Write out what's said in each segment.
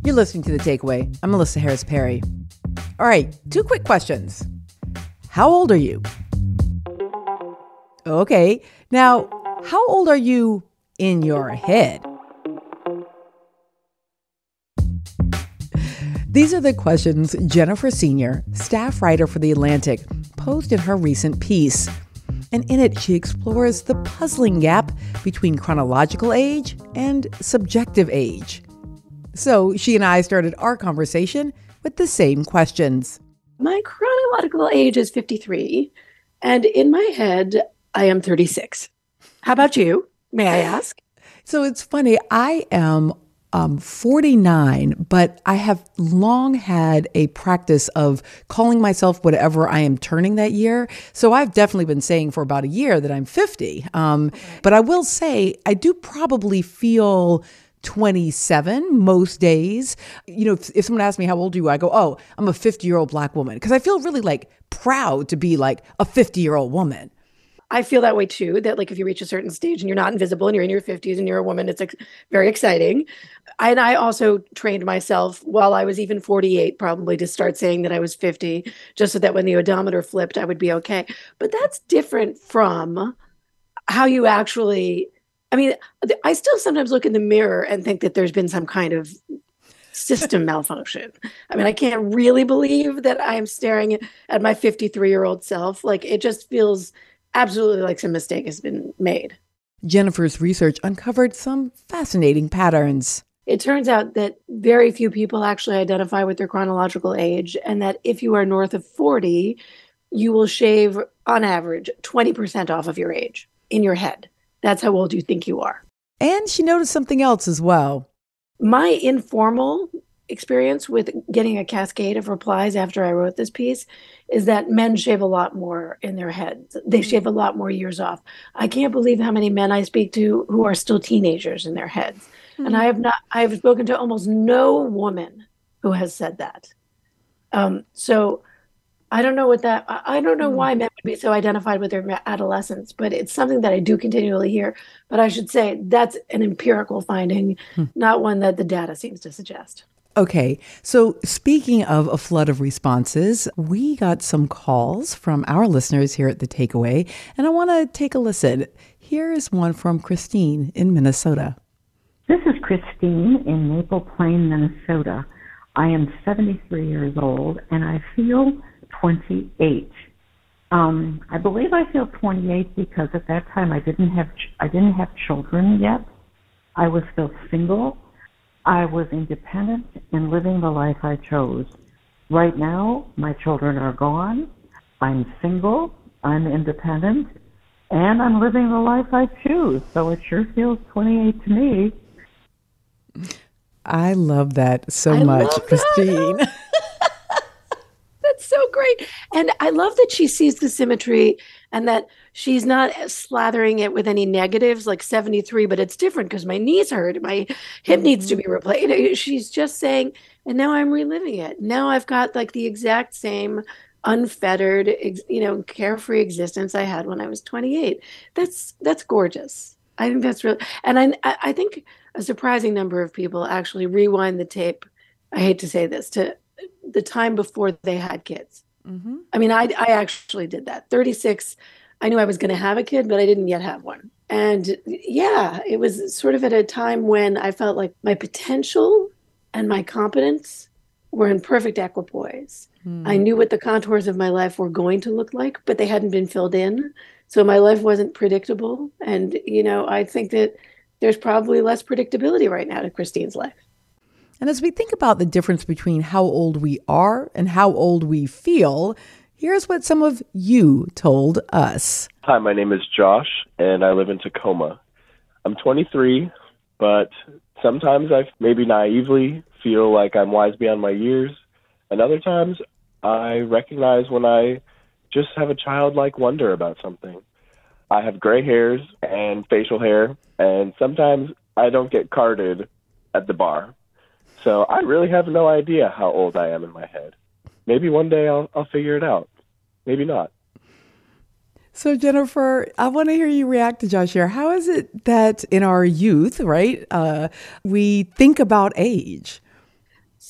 You're listening to The Takeaway. I'm Melissa Harris Perry. All right, 2 quick questions. How old are you? Okay, now, how old are you in your head? These are the questions Jennifer Senior, staff writer for The Atlantic, posed in her recent piece. And in it, she explores the puzzling gap between chronological age and subjective age. So she and I started our conversation with the same questions. My chronological age is 53, and in my head, I am 36. How about you? May I ask? So it's funny, I am 49, but I have long had a practice of calling myself whatever I am turning that year. So I've definitely been saying for about a year that I'm 50. But I will say I do probably feel 27 most days. You know, if someone asks me how old are you, I go, oh, I'm a 50-year-old Black woman. Because I feel really like proud to be like a 50-year-old woman. I feel that way too, that like if you reach a certain stage and you're not invisible and you're in your 50s and you're a woman, it's very exciting. And I also trained myself while I was even 48 probably to start saying that I was 50, just so that when the odometer flipped, I would be okay. But that's different from how you actually, I mean, I still sometimes look in the mirror and think that there's been some kind of system malfunction. I mean, I can't really believe that I'm staring at my 53-year-old self. Like, it just feels absolutely like some mistake has been made. Jennifer's research uncovered some fascinating patterns. It turns out that very few people actually identify with their chronological age, and that if you are north of 40, you will shave, on average, 20% off of your age in your head. That's how old you think you are. And she noticed something else as well. My informal experience with getting a cascade of replies after I wrote this piece is that men shave a lot more in their heads. They shave a lot more years off. I can't believe how many men I speak to who are still teenagers in their heads. And I've spoken to almost no woman who has said that. So I don't know I don't know why men would be so identified with their adolescence, but it's something that I do continually hear. But I should say that's an empirical finding, not one that the data seems to suggest. Okay, so speaking of a flood of responses, we got some calls from our listeners here at The Takeaway, and I want to take a listen. Here is one from Christine in Minnesota. This is Christine in Maple Plain, Minnesota. I am 73 years old, and I feel 28. I believe I feel 28 because at that time I didn't have children yet. I was still single. I was independent and living the life I chose. Right now, my children are gone. I'm single. I'm independent. And I'm living the life I choose. So it sure feels 28 to me. I love that so much, Christine. That's so great. And I love that she sees the symmetry and that she's not slathering it with any negatives like 73, but it's different because my knees hurt. My hip needs to be replaced. She's just saying, and now I'm reliving it. Now I've got like the exact same unfettered, carefree existence I had when I was 28. That's gorgeous. I think that's really, and I think a surprising number of people actually rewind the tape. I hate to say this, to the time before they had kids. Mm-hmm. I mean, I actually did that. 36, I knew I was going to have a kid, but I didn't yet have one. And yeah, it was sort of at a time when I felt like my potential and my competence were in perfect equipoise. I knew what the contours of my life were going to look like, but they hadn't been filled in. So my life wasn't predictable. And, I think that there's probably less predictability right now to Christine's life. And as we think about the difference between how old we are and how old we feel, here's what some of you told us. Hi, my name is Josh, and I live in Tacoma. I'm 23, but sometimes I maybe naively feel like I'm wise beyond my years, and other times I recognize when I just have a childlike wonder about something. I have gray hairs and facial hair, and sometimes I don't get carded at the bar. So I really have no idea how old I am in my head. Maybe one day I'll figure it out. Maybe not. So Jennifer, I want to hear you react to Josh here. How is it that in our youth, right, we think about age?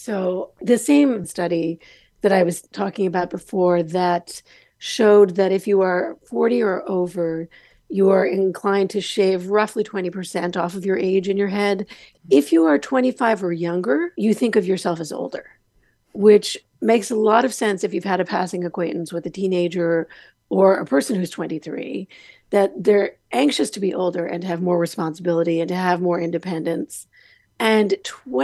So the same study that I was talking about before that showed that if you are 40 or over, you are inclined to shave roughly 20% off of your age in your head. If you are 25 or younger, you think of yourself as older, which makes a lot of sense if you've had a passing acquaintance with a teenager or a person who's 23, that they're anxious to be older and to have more responsibility and to have more independence. And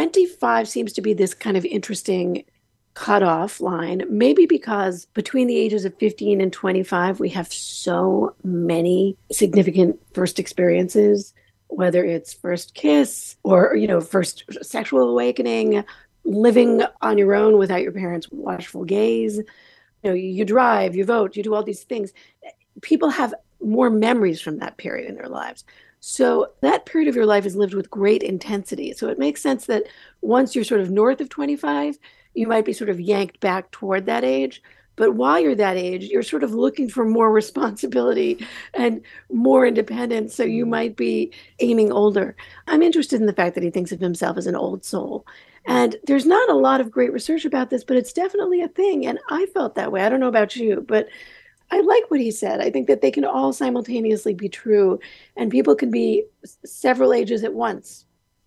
25 seems to be this kind of interesting cutoff line, maybe because between the ages of 15 and 25, we have so many significant first experiences, whether it's first kiss or, first sexual awakening, living on your own without your parents' watchful gaze. You drive, you vote, you do all these things. People have more memories from that period in their lives. So that period of your life is lived with great intensity. So it makes sense that once you're sort of north of 25, you might be sort of yanked back toward that age. But while you're that age, you're sort of looking for more responsibility and more independence. So you might be aiming older. I'm interested in the fact that he thinks of himself as an old soul. And there's not a lot of great research about this, but it's definitely a thing. And I felt that way. I don't know about you, but I like what he said. I think that they can all simultaneously be true, and people can be several ages at once.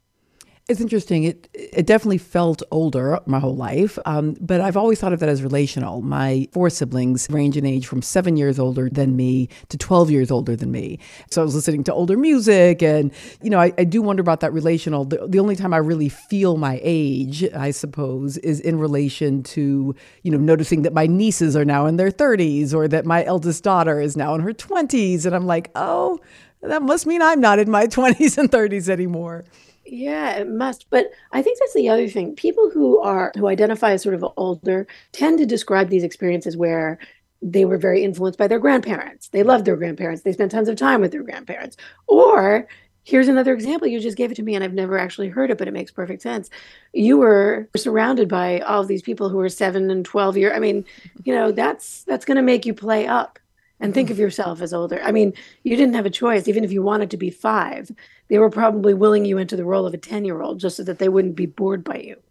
It's interesting. It definitely felt older my whole life, but I've always thought of that as relational. My 4 siblings range in age from 7 years older than me to 12 years older than me. So I was listening to older music, and I do wonder about that relational. The only time I really feel my age, I suppose, is in relation to noticing that my nieces are now in their 30s, or that my eldest daughter is now in her 20s, and I'm like, oh, that must mean I'm not in my 20s and 30s anymore. Yeah, it must. But I think that's the other thing. People who identify as sort of older tend to describe these experiences where they were very influenced by their grandparents. They loved their grandparents. They spent tons of time with their grandparents. Or here's another example. You just gave it to me and I've never actually heard it, but it makes perfect sense. You were surrounded by all of these people who were 7 and 12 years. I mean, that's going to make you play up and think of yourself as older. I mean, you didn't have a choice. Even if you wanted to be 5, they were probably willing you into the role of a 10-year-old just so that they wouldn't be bored by you.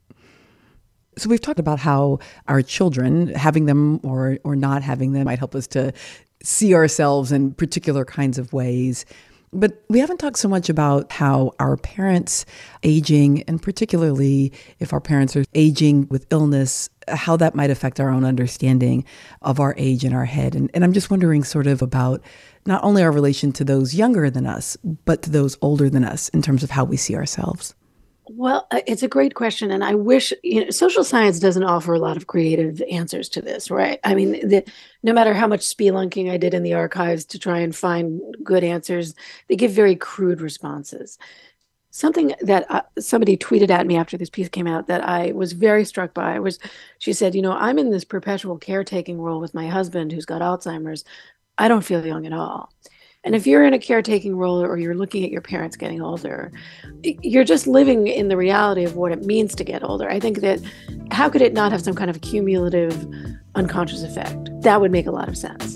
So we've talked about how our children, having them or not having them, might help us to see ourselves in particular kinds of ways. But we haven't talked so much about how our parents aging, and particularly if our parents are aging with illness, how that might affect our own understanding of our age in our head. And I'm just wondering sort of about not only our relation to those younger than us, but to those older than us in terms of how we see ourselves. Well, it's a great question. And I wish, social science doesn't offer a lot of creative answers to this, right? I mean, no matter how much spelunking I did in the archives to try and find good answers, they give very crude responses. Something that somebody tweeted at me after this piece came out that I was very struck by was, she said, I'm in this perpetual caretaking role with my husband who's got Alzheimer's. I don't feel young at all. And if you're in a caretaking role or you're looking at your parents getting older, you're just living in the reality of what it means to get older. I think that how could it not have some kind of cumulative unconscious effect? That would make a lot of sense.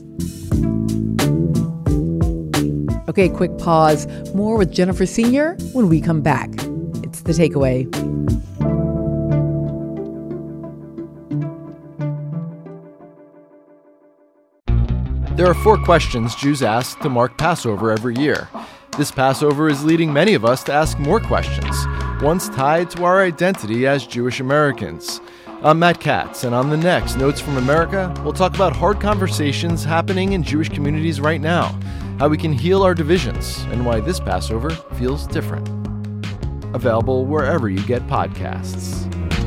Okay, quick pause. More with Jennifer Senior when we come back. It's The Takeaway. There are 4 questions Jews ask to mark Passover every year. This Passover is leading many of us to ask more questions, ones tied to our identity as Jewish Americans. I'm Matt Katz, and on the next Notes from America, we'll talk about hard conversations happening in Jewish communities right now, how we can heal our divisions, and why this Passover feels different. Available wherever you get podcasts.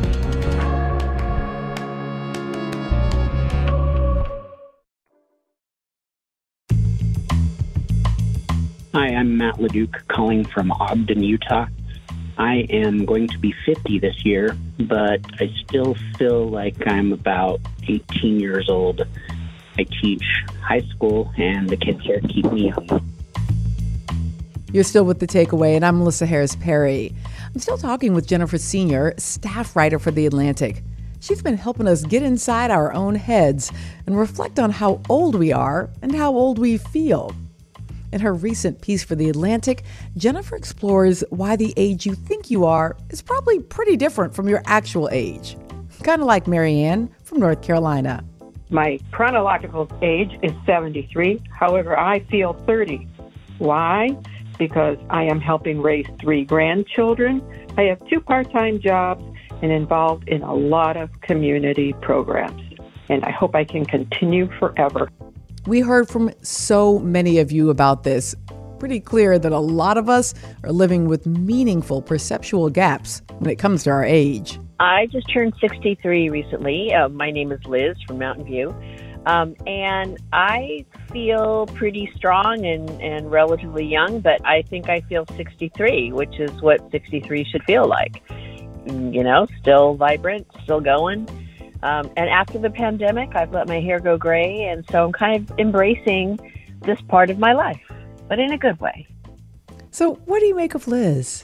Hi, I'm Matt LeDuc calling from Ogden, Utah. I am going to be 50 this year, but I still feel like I'm about 18 years old. I teach high school, and the kids here keep me young. You're still with The Takeaway, and I'm Melissa Harris Perry. I'm still talking with Jennifer Senior, staff writer for The Atlantic. She's been helping us get inside our own heads and reflect on how old we are and how old we feel. In her recent piece for The Atlantic, Jennifer explores why the age you think you are is probably pretty different from your actual age. Kind of like Marianne from North Carolina. My chronological age is 73. However, I feel 30. Why? Because I am helping raise 3 grandchildren. I have 2 part-time jobs and involved in a lot of community programs. And I hope I can continue forever. We heard from so many of you about this. Pretty clear that a lot of us are living with meaningful perceptual gaps when it comes to our age. I just turned 63 recently. My name is Liz from Mountain View. And I feel pretty strong and relatively young, but I think I feel 63, which is what 63 should feel like. You know, still vibrant, still going. And after the pandemic, I've let my hair go gray, and so I'm kind of embracing this part of my life, but in a good way. So what do you make of Liz?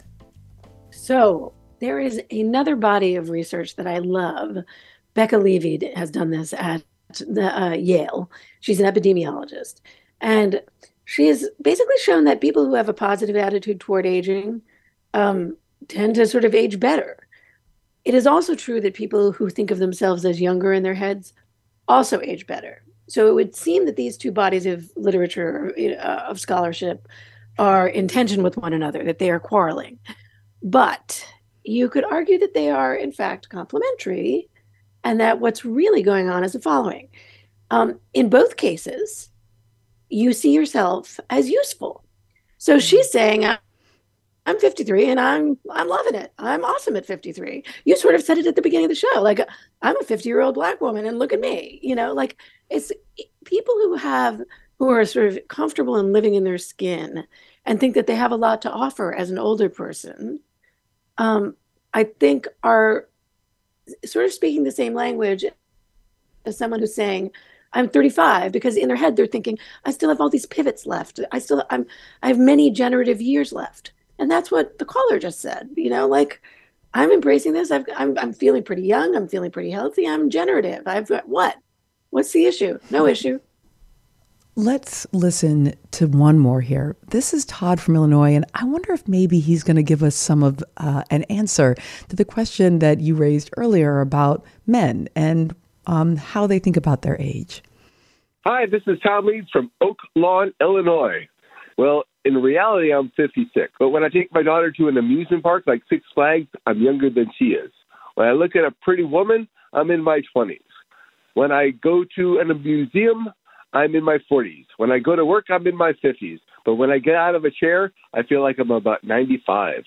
So there is another body of research that I love. Becca Levy has done this at Yale. She's an epidemiologist. And she has basically shown that people who have a positive attitude toward aging tend to sort of age better. It is also true that people who think of themselves as younger in their heads also age better. So it would seem that these two bodies of literature, of scholarship, are in tension with one another, that they are quarreling. But you could argue that they are, in fact, complementary, and that what's really going on is the following. In both cases, you see yourself as useful. So she's saying, I'm 53 and I'm loving it. I'm awesome at 53. You sort of said it at the beginning of the show. Like, I'm a 50-year-old Black woman and look at me, like it's people who are sort of comfortable in living in their skin and think that they have a lot to offer as an older person, I think are sort of speaking the same language as someone who's saying, I'm 35, because in their head, they're thinking, I still have all these pivots left. I have many generative years left. And that's what the caller just said, like, I'm embracing this. I'm feeling pretty young. I'm feeling pretty healthy. I'm generative. I've got what? What's the issue? No issue. Let's listen to one more here. This is Todd from Illinois, and I wonder if maybe he's going to give us some of an answer to the question that you raised earlier about men and how they think about their age. Hi, this is Tom Leeds from Oak Lawn, Illinois. Well, in reality, I'm 56. But when I take my daughter to an amusement park like Six Flags, I'm younger than she is. When I look at a pretty woman, I'm in my 20s. When I go to a museum, I'm in my 40s. When I go to work, I'm in my 50s. But when I get out of a chair, I feel like I'm about 95.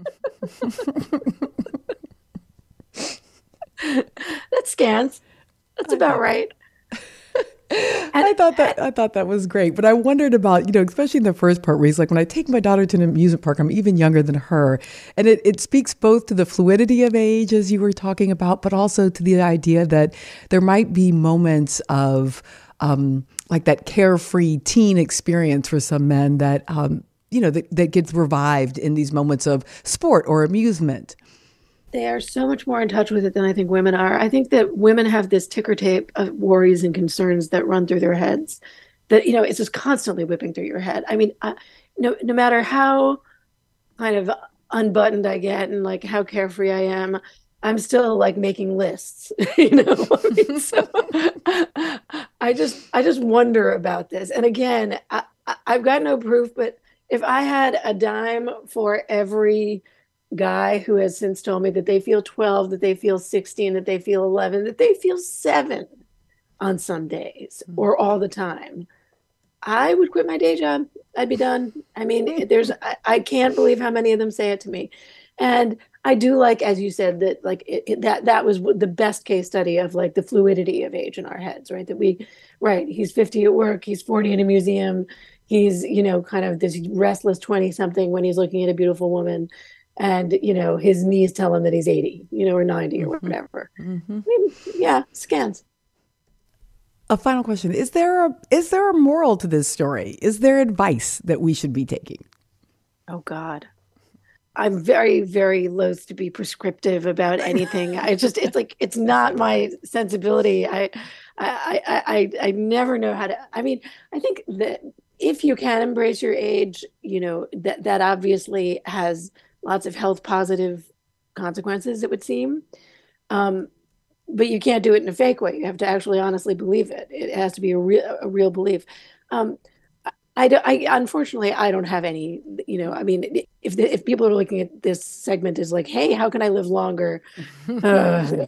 That scans. That's about right. I thought that was great, but I wondered about, especially in the first part where he's like, when I take my daughter to an amusement park, I'm even younger than her. And it speaks both to the fluidity of age, as you were talking about, but also to the idea that there might be moments of like that carefree teen experience for some men that, that gets revived in these moments of sport or amusement. They are so much more in touch with it than I think women are. I think that women have this ticker tape of worries and concerns that run through their heads that, it's just constantly whipping through your head. I mean, no matter how kind of unbuttoned I get and like how carefree I am, I'm still like making lists, So I just wonder about this. And again, I've got no proof, but if I had a dime for every guy who has since told me that they feel 12, that they feel 16, that they feel 11, that they feel 7 on some days or all the time, I would quit my day job. I'd be done. I mean, I can't believe how many of them say it to me. And I do like, as you said, that like that was the best case study of like the fluidity of age in our heads, right? He's 50 at work, he's 40 in a museum, he's, kind of this restless 20 something when he's looking at a beautiful woman. And, his knees tell him that he's 80, or 90 or whatever. Mm-hmm. I mean, yeah, scans. A final question. Is there a moral to this story? Is there advice that we should be taking? Oh, God. I'm very, very loath to be prescriptive about anything. It's not my sensibility. I never know how to, I mean, I think that if you can embrace your age, that obviously has lots of health positive consequences, it would seem. But you can't do it in a fake way. You have to actually honestly believe it. It has to be a real belief. Unfortunately, I don't have any, I mean, if people are looking at this segment as like, hey, how can I live longer? I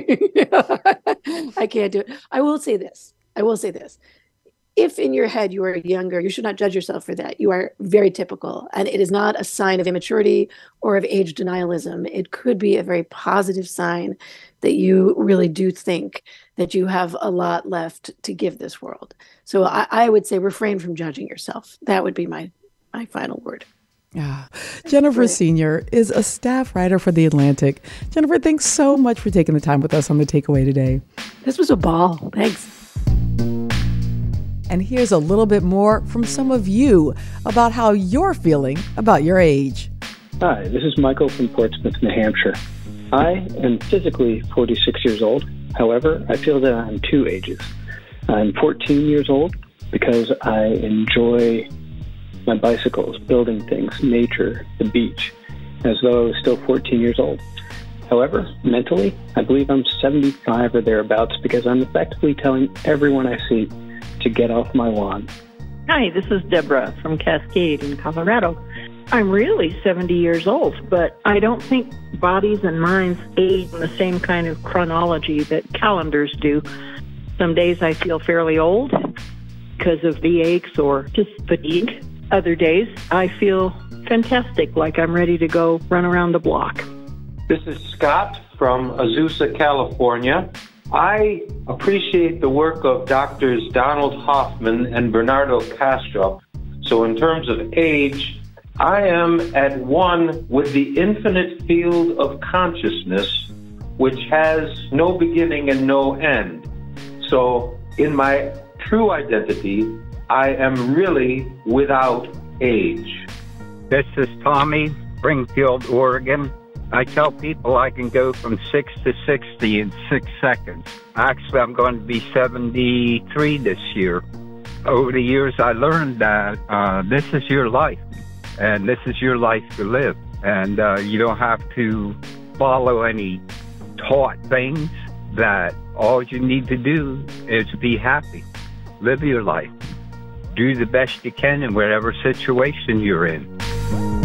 can't do it. I will say this. If in your head you are younger, you should not judge yourself for that. You are very typical, and it is not a sign of immaturity or of age denialism. It could be a very positive sign that you really do think that you have a lot left to give this world. So I would say refrain from judging yourself. That would be my final word. Yeah. Jennifer Senior is a staff writer for The Atlantic. Jennifer, thanks so much for taking the time with us on The Takeaway today. This was a ball. Thanks. And here's a little bit more from some of you about how you're feeling about your age. Hi, this is Michael from Portsmouth, New Hampshire. I am physically 46 years old. However, I feel that I'm two ages. I'm 14 years old because I enjoy my bicycles, building things, nature, the beach, as though I was still 14 years old. However, mentally, I believe I'm 75 or thereabouts because I'm effectively telling everyone I see to get off my lawn. Hi, this is Deborah from Cascade in Colorado. I'm really 70 years old, but I don't think bodies and minds age in the same kind of chronology that calendars do. Some days I feel fairly old because of the aches or just fatigue. Other days I feel fantastic, like I'm ready to go run around the block. This is Scott from Azusa, California. I appreciate the work of Doctors Donald Hoffman and Bernardo Kastrup. So in terms of age, I am at one with the infinite field of consciousness, which has no beginning and no end. So in my true identity, I am really without age. This is Tommy, Springfield, Oregon. I tell people I can go from 6 to 60 in 6 seconds. Actually, I'm going to be 73 this year. Over the years, I learned that this is your life, and this is your life to live. And you don't have to follow any taught things, that all you need to do is be happy. Live your life. Do the best you can in whatever situation you're in.